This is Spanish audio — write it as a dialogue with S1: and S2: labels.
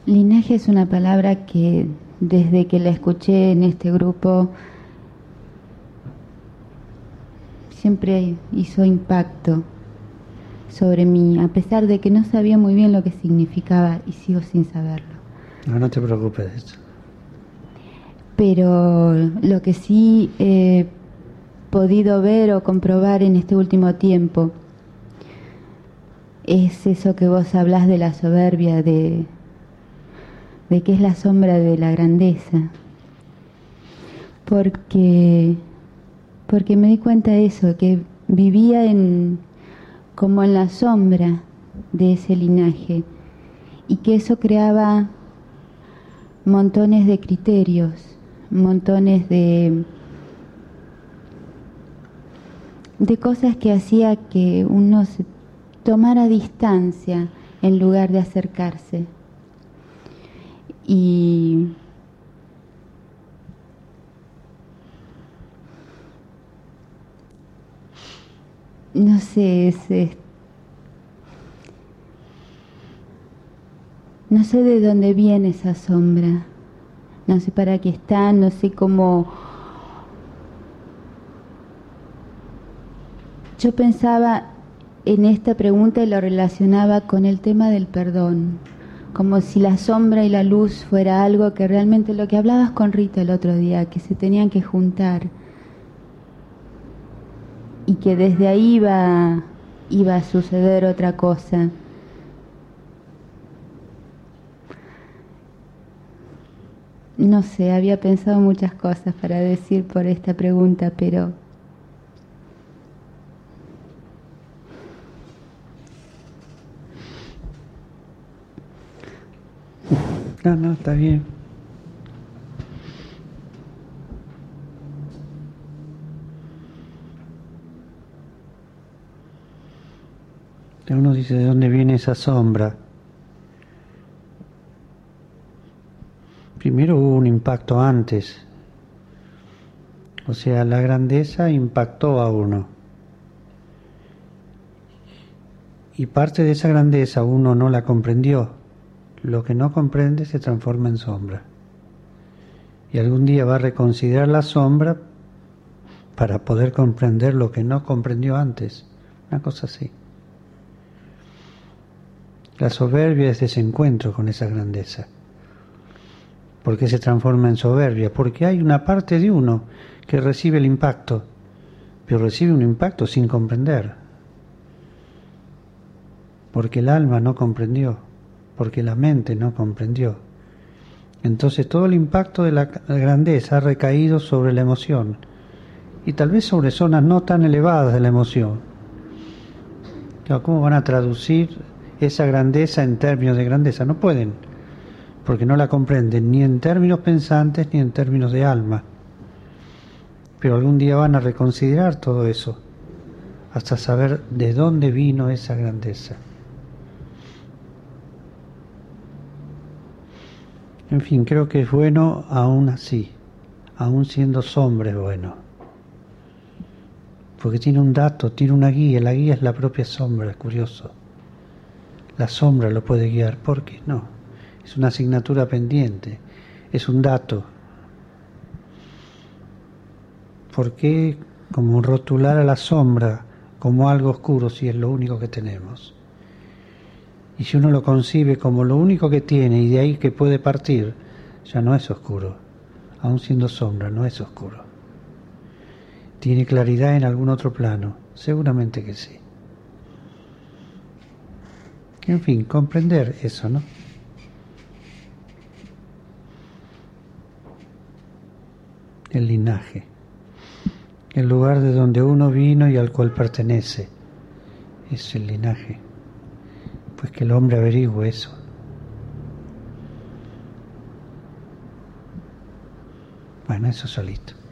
S1: Linaje es una palabra que desde que la escuché en este grupo siempre hizo impacto sobre mí, a pesar de que no sabía muy bien lo que significaba y sigo sin saberlo.
S2: No, no te preocupes de eso.
S1: Pero lo que sí he podido ver o comprobar en este último tiempo es eso que vos hablás de la soberbia, de que es la sombra de la grandeza. Porque me di cuenta de eso, que vivía como en la sombra de ese linaje y que eso creaba montones de criterios, montones de cosas que hacía que uno se tomara distancia en lugar de acercarse. Y no sé, no sé de dónde viene esa sombra, no sé para qué está, no sé cómo. Yo pensaba en esta pregunta y lo relacionaba con el tema del perdón, como si la sombra y la luz fuera algo que realmente, lo que hablabas con Rita el otro día, que se tenían que juntar y que desde ahí iba a suceder otra cosa. No sé, había pensado muchas cosas para decir por esta pregunta, pero
S2: No, está bien. Uno dice, ¿de dónde viene esa sombra? Primero hubo un impacto antes. O sea, la grandeza impactó a uno. Y parte de esa grandeza uno no la comprendió. Lo que no comprende se transforma en sombra. Y algún día va a reconsiderar la sombra para poder comprender lo que no comprendió antes. Una cosa así. La soberbia es desencuentro con esa grandeza. ¿Por qué se transforma en soberbia? Porque hay una parte de uno que recibe el impacto, pero recibe un impacto sin comprender. Porque el alma no comprendió, porque la mente no comprendió. Entonces todo el impacto de la grandeza ha recaído sobre la emoción, y tal vez sobre zonas no tan elevadas de la emoción. ¿Cómo van a traducir esa grandeza en términos de grandeza? No pueden, porque no la comprenden ni en términos pensantes ni en términos de alma. Pero algún día van a reconsiderar todo eso, hasta saber de dónde vino esa grandeza. En fin, creo que es bueno aún así, aún siendo sombra es bueno. Porque tiene un dato, tiene una guía, la guía es la propia sombra, es curioso. La sombra lo puede guiar, ¿por qué no? Es una asignatura pendiente, es un dato. ¿Por qué como rotular a la sombra como algo oscuro si es lo único que tenemos? Y si uno lo concibe como lo único que tiene y de ahí que puede partir, ya no es oscuro. Aún siendo sombra, no es oscuro. ¿Tiene claridad en algún otro plano? Seguramente que sí. En fin, comprender eso, ¿no? El linaje. El lugar de donde uno vino y al cual pertenece. Es el linaje. Pues que el hombre averigüe eso. Bueno, eso solito.